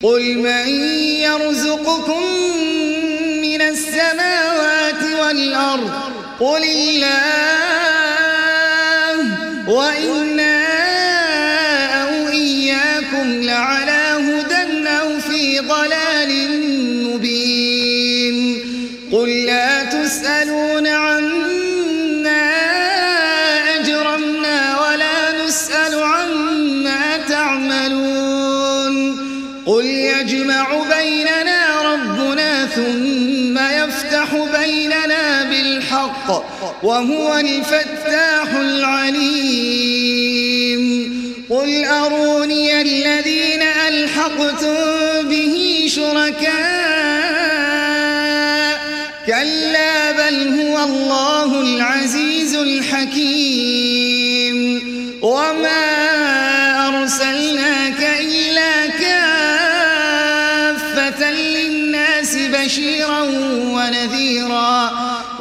قل من يرزقكم من السماوات والأرض قل الله وإنا أو إياكم لعلى هدى أو في ضلال مبين قل لا تسألون عنا أجرمنا ولا نسأل عما تعملون قل يجمع بيننا ربنا ثم يفتح بيننا بالحق وهو الفتاح العليم قل أروني الذين ألحقتم به شركاء كلا بل هو الله العزيز الحكيم وما أرسلناك إلا كافة للناس بشيرا ونذيرا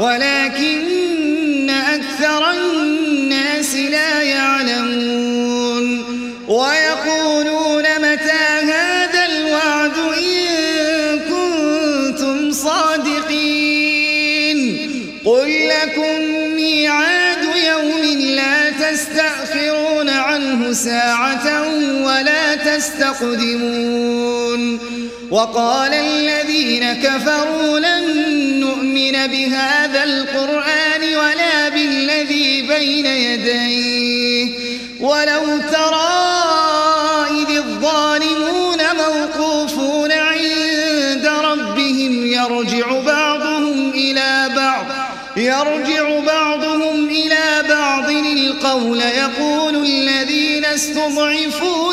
ولكن أكثر الناس لا يعلمون ويقولون متى هذا الوعد إن كنتم صادقين قل لكم ميعاد يوم لا تستأخرون عنه ساعة ولا تستقدمون وقال الذين كفروا لن نؤمن بهذا القرآن ولا بالذي بين يديه ولو ترى إذ الظالمون موقوفون عند ربهم يرجع بعضهم إلى بعض القول يقول الذين استضعفوا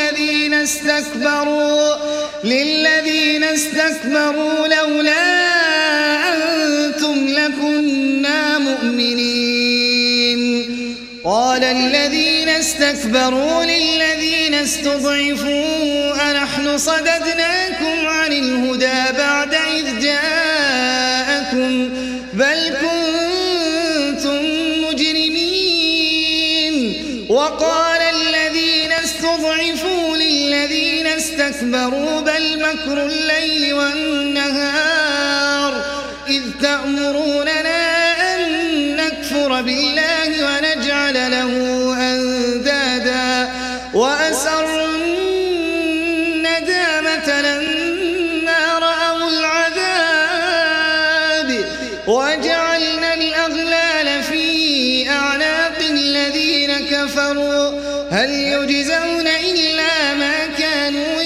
للذين استكبروا لولا أنتم لكنا مؤمنين قال الذين استكبروا للذين استضعفوا أنحن صددناكم عن الهدى بعد إذ جاءكم بل كنتم مجرمين وقال الذين استضعفوا للذين استكبروا بل مكر الليل والنهار إذ تأمروننا أن نكفر بالله ونجعل له أندادا وأسروا الندامة لما رأوا العذاب وجعلنا الأغلال في أعناق الذين كفروا هل يجزون إلا ما كانوا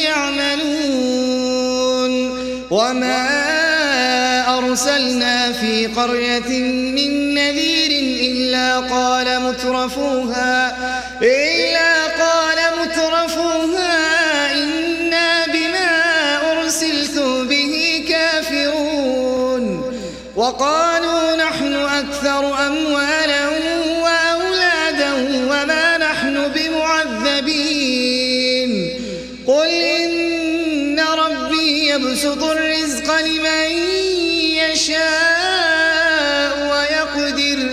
يعملون وما أرسلنا في قرية من نذير إلا قال مترفوها إنا بما أرسلتم به كافرون وقالوا نحن أكثر أموالا وأولادا وما نحن بمعذبين قل إن ربي يبسط الرزق لمن يشاء ويقدر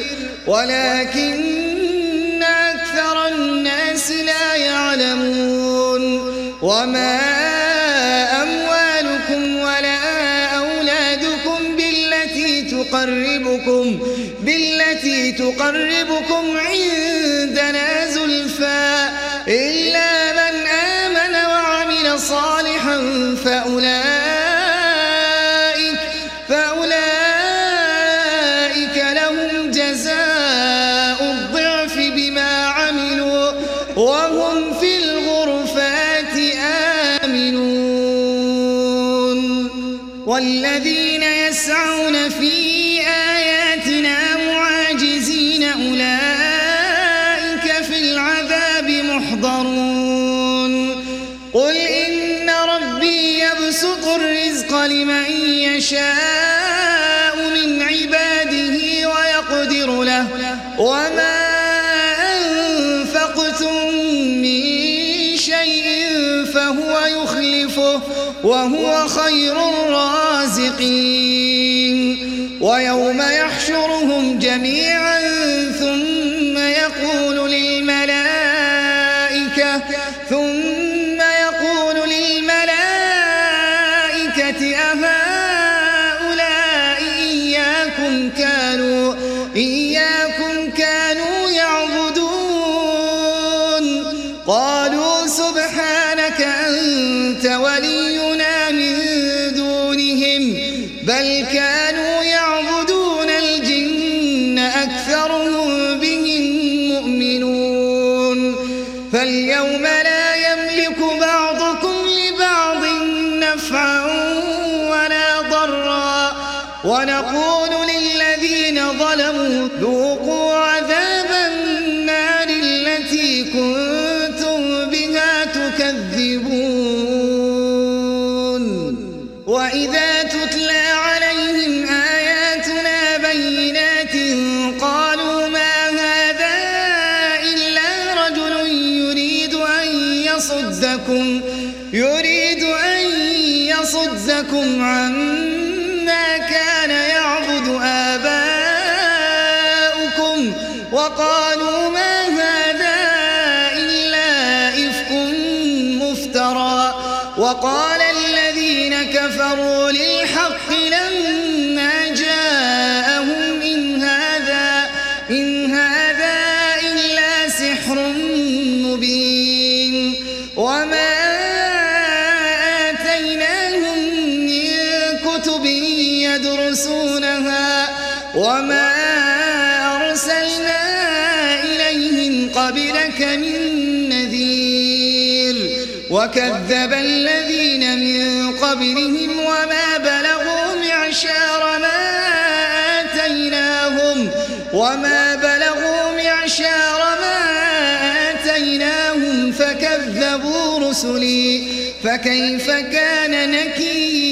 ولكن أكثر الناس لا يعلمون وما أموالكم ولا أولادكم بالتي تقربكم عندنا زلفى إلا من آمن وعمل صالحا فأولئك لهم جزاء الضعف بما عملوا وهم في الغرفات آمنون والذين يسعون في آياتنا معاجزين أولئك في العذاب محضرون قل إن ربي يبسط الرزق لمن يشاء من عباده ويقدر له وما أنفقتم من شيء فهو يخلفه وهو خير الرازقين ويوم يحشرهم جميعا ثم يقول للملائكة ولينا من دونهم بل كانوا يعبدون الجن أكثرهم بهم مؤمنون فاليوم لا يملك بعضكم لبعض نفعا ولا ضرا ونقول للذين ظلموا ذوقوا عذاب النار التي كنتم بها تكذبون وإذا تتلى عليهم آياتنا بينات قالوا ما هذا إلا رجل يريد أن يصدكم عما كان يعبد آباؤكم وقالوا ما هذا إلا إفك مفترى وقال الذين كفروا للحق لما جاءهم إن هذا إلا سحر مبين وما آتيناهم من كتب يدرسونها وما أرسلنا إليهم قبلك من نذير وكذب الذين من قبلهم وما بلغوا معشار ما آتيناهم فكذبوا رسلي فكيف كان نكير